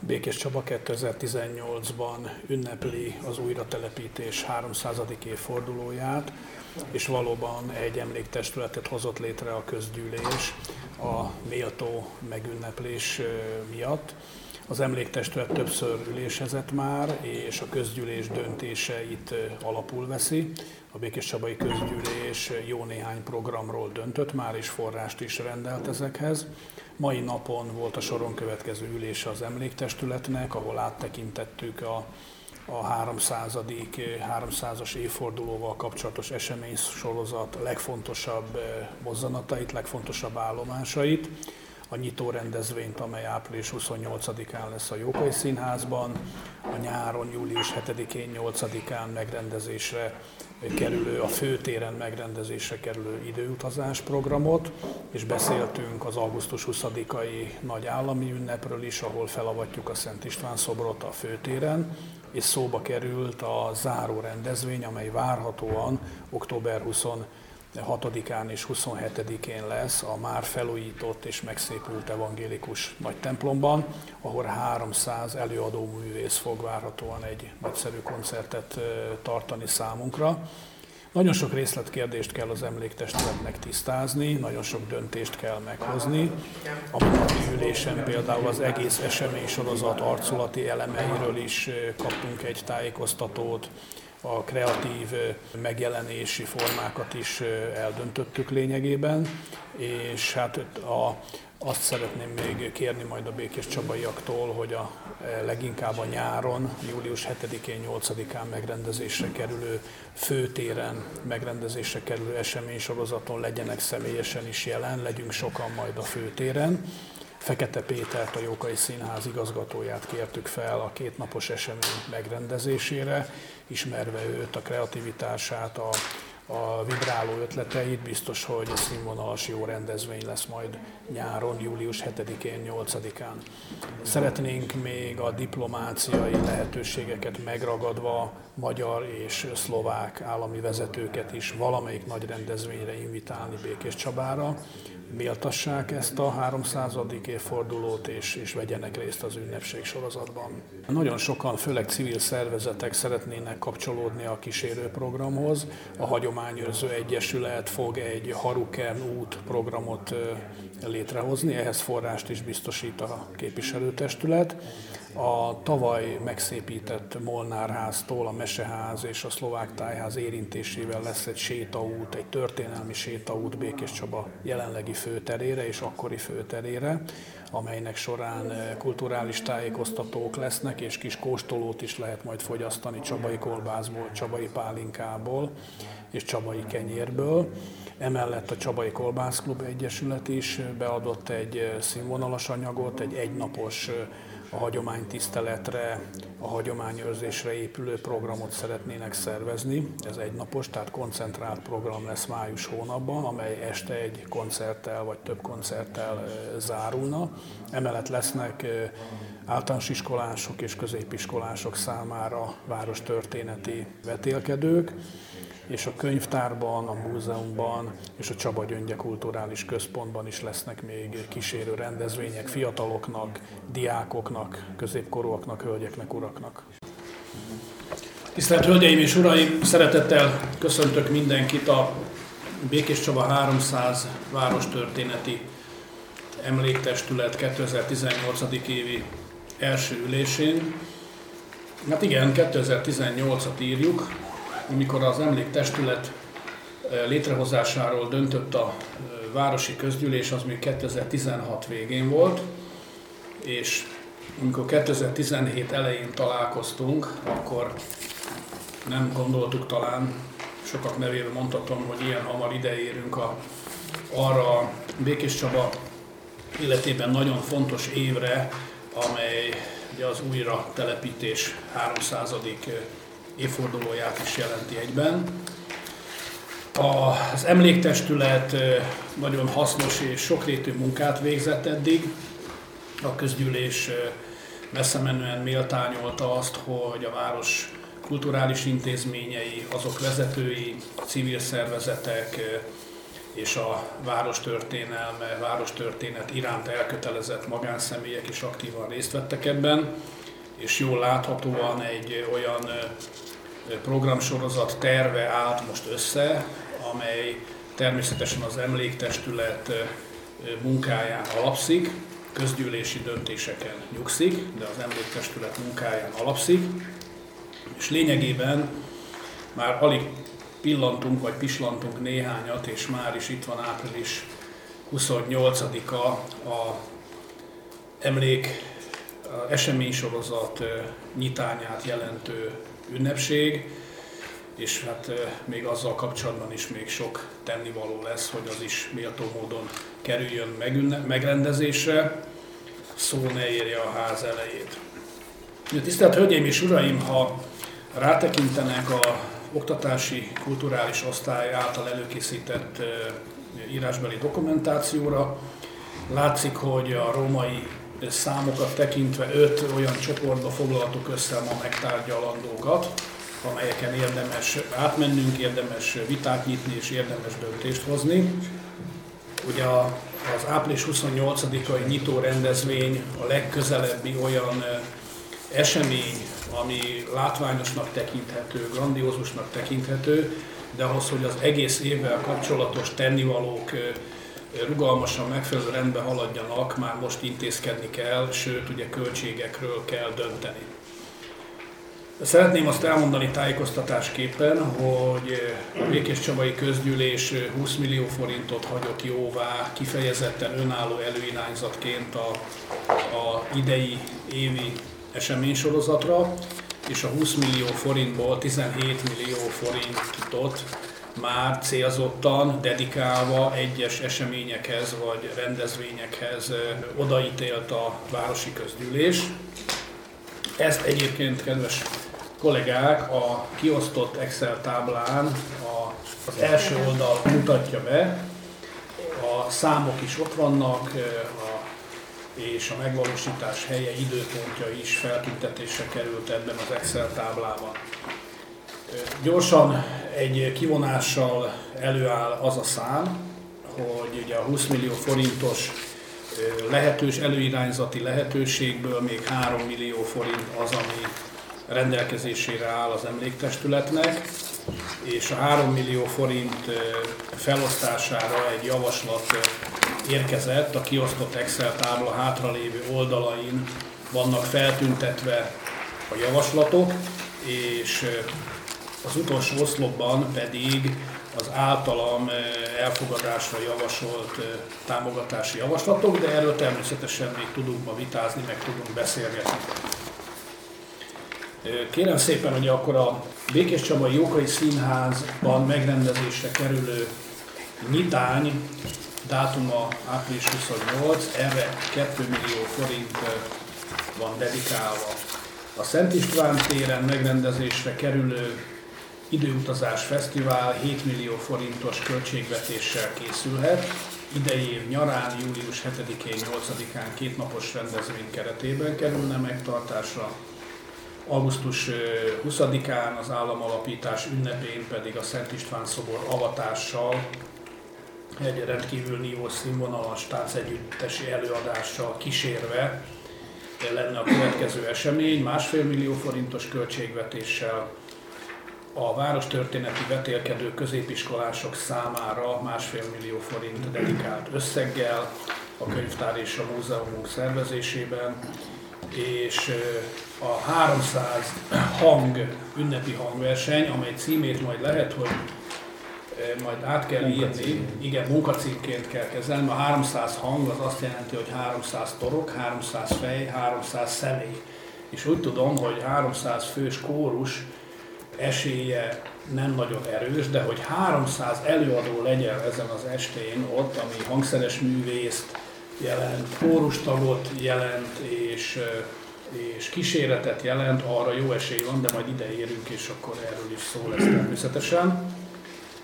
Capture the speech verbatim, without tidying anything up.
Békés Csaba kétezer-tizennyolcban ünnepli az újratelepítés háromszázadik évfordulóját, és valóban egy emléktestületet hozott létre a közgyűlés a méltó megünneplés miatt. Az emléktestület többször ülésezett már, és a közgyűlés döntéseit alapul veszi. A békéscsabai közgyűlés jó néhány programról döntött már, és forrást is rendelt ezekhez. Mai napon volt a soron következő ülése az emléktestületnek, ahol áttekintettük a, a háromszázadik háromszázas évfordulóval kapcsolatos eseménysorozat legfontosabb mozzanatait, legfontosabb állomásait. A nyitó rendezvényt, amely április huszonnyolcadikán lesz a Jókai Színházban, a nyáron, július hetedikén, nyolcadikán megrendezésre kerülő, a főtéren megrendezésre kerülő időutazás programot, és beszéltünk az augusztus huszadikai nagy állami ünnepről is, ahol felavatjuk a Szent István szobrot a főtéren, és szóba került a záró rendezvény, amely várhatóan október huszonhatodikán és huszonhetedikén lesz a már felújított és megszépült evangélikus nagy templomban, ahol háromszáz előadó művész fog várhatóan egy nagyszerű koncertet tartani számunkra. Nagyon sok részletkérdést kell az emléktestületnek tisztázni, nagyon sok döntést kell meghozni. A napi ülésen például az egész eseménysorozat arculati elemeiről is kaptunk egy tájékoztatót, a kreatív megjelenési formákat is eldöntöttük lényegében, és hát a, azt szeretném még kérni majd a békéscsabaiaktól, hogy a, leginkább a nyáron, július hetedikén, nyolcadikán megrendezésre kerülő főtéren megrendezésre kerülő eseménysorozaton legyenek személyesen is jelen, legyünk sokan majd a főtéren. Fekete Pétert, a Jókai Színház igazgatóját kértük fel a kétnapos esemény megrendezésére, ismerve őt, a kreativitását, a, a vibráló ötleteit, biztos, hogy színvonalas jó rendezvény lesz majd nyáron, július hetedikén, nyolcadikán. Szeretnénk még a diplomáciai lehetőségeket megragadva magyar és szlovák állami vezetőket is valamelyik nagy rendezvényre invitálni Békéscsabára, méltassák ezt a háromszázadik évfordulót, és, és vegyenek részt az ünnepség sorozatban. Nagyon sokan, főleg civil szervezetek szeretnének kapcsolódni a kísérőprogramhoz. A Hagyományőrző Egyesület fog egy Harukern út programot létrehozni, ehhez forrást is biztosít a képviselőtestület. A tavaly megszépített Molnárháztól a Meseház és a Szlovák Tájház érintésével lesz egy sétaút, egy történelmi sétaút Békéscsaba jelenlegi főterére és akkori főterére, amelynek során kulturális tájékoztatók lesznek, és kis kóstolót is lehet majd fogyasztani csabai kolbászból, csabai pálinkából és csabai kenyérből. Emellett a Csabai Kolbászklub Egyesület is beadott egy színvonalas anyagot, egy egynapos a hagyománytiszteletre, a hagyományőrzésre épülő programot szeretnének szervezni. Ez egynapos, tehát koncentrált program lesz május hónapban, amely este egy koncerttel vagy több koncerttel zárulna. Emellett lesznek általános iskolások és középiskolások számára várostörténeti vetélkedők, és a könyvtárban, a múzeumban és a Csaba Gyöngye Kulturális Központban is lesznek még kísérő rendezvények fiataloknak, diákoknak, középkorúaknak, hölgyeknek, uraknak. Tisztelt Hölgyeim és Uraim! Szeretettel köszöntök mindenkit a Békéscsaba háromszáz várostörténeti emléktestület kétezer-tizennyolcadik évi első ülésén. Hát igen, kétezer-tizennyolcat írjuk, amikor az emléktestület létrehozásáról döntött a városi közgyűlés, az még kétezer-tizenhat végén volt, és amikor kétezer-tizenhét elején találkoztunk, akkor nem gondoltuk talán, sokak nevében mondhatom, hogy ilyen hamar ideérünk a, arra a Békéscsaba életében nagyon fontos évre, amely ugye az újratelepítés háromszázadik évfordulóját is jelenti egyben. Az emléktestület nagyon hasznos és sokrétű munkát végzett eddig. A közgyűlés messze menően méltányolta azt, hogy a város kulturális intézményei, azok vezetői, civil szervezetek, és a várostörténelme, várostörténet iránt elkötelezett magánszemélyek is aktívan részt vettek ebben, és jól láthatóan egy olyan programsorozat terve állt most össze, amely természetesen az emléktestület munkáján alapszik, közgyűlési döntéseken nyugszik, de az emléktestület munkáján alapszik, és lényegében már alig pillantunk vagy pislantunk néhányat, és már is itt van április huszonnyolcadika a emlék a eseménysorozat nyitányát jelentő ünnepség, és hát még azzal kapcsolatban is még sok tennivaló lesz, hogy az is méltó módon kerüljön megrendezésre, szó ne érje a ház elejét. Tisztelt Hölgyeim és Uraim, ha rátekintenek a oktatási kulturális osztály által előkészített írásbeli dokumentációra, látszik, hogy a római számokat tekintve öt olyan csoportba foglaltuk össze a ma megtárgyalandókat, amelyeken érdemes átmennünk, érdemes vitát nyitni és érdemes döntést hozni. Ugye az április huszonnyolcadikai nyitó rendezvény a legközelebbi olyan esemény, ami látványosnak tekinthető, grandiózusnak tekinthető, de ahhoz, hogy az egész évvel kapcsolatos tennivalók rugalmasan, megfelelő rendbe haladjanak, már most intézkedni kell, sőt, ugye költségekről kell dönteni. Szeretném azt elmondani tájékoztatásképpen, hogy a Békéscsabai Közgyűlés húsz millió forintot hagyott jóvá kifejezetten önálló előirányzatként a, a idei évi eseménysorozatra, és a húsz millió forintból tizenhét millió forintot már célzottan, dedikálva egyes eseményekhez vagy rendezvényekhez odaítélt a Városi Közgyűlés. Ezt egyébként, kedves kollégák, a kiosztott Excel táblán a, az első oldal mutatja be. A számok is ott vannak, a, és a megvalósítás helye, időpontja is feltüntetésre került ebben az Excel táblában. Gyorsan egy kivonással előáll az a szám, hogy ugye a húsz millió forintos lehetős, előirányzati lehetőségből még három millió forint az, ami rendelkezésére áll az emléktestületnek, és a három millió forint felosztására egy javaslat érkezett, a kiosztott Excel tábla hátralévő oldalain vannak feltüntetve a javaslatok, és az utolsó oszlopban pedig az általam elfogadásra javasolt támogatási javaslatok, de erről természetesen még tudunk ma vitázni, meg tudunk beszélgetni. Kérem szépen, hogy akkor a Békéscsabai Jókai Színházban megrendezésre kerülő nyitány dátuma április huszonnyolc, erre két millió forint van dedikálva. A Szent István téren megrendezésre kerülő Időutazás Fesztivál hét millió forintos költségvetéssel készülhet. Idei év nyarán, július hetedikén, nyolcadikán kétnapos rendezvény keretében kerülne megtartásra. augusztus huszadikán az államalapítás ünnepén pedig a Szent István szobor avatással, egy rendkívül nívós színvonalas táncegyüttesi előadással kísérve lenne a következő esemény, másfél millió forintos költségvetéssel. A várostörténeti vetélkedő középiskolások számára másfél millió forint dedikált összeggel a könyvtár és a múzeumunk szervezésében, és a háromszáz hang, ünnepi hangverseny, amely címét majd lehet, hogy majd át kell írni, igen, munkacímként kell kezelni, a háromszáz hang az azt jelenti, hogy háromszáz torok, háromszáz fej, háromszáz személy. És úgy tudom, hogy háromszáz fős kórus esélye nem nagyon erős, de hogy háromszáz előadó legyen ezen az estén ott, ami hangszeres művészt jelent, kórustagot jelent és, és kíséretet jelent, arra jó esély van, de majd ide érünk, és akkor erről is szó lesz természetesen.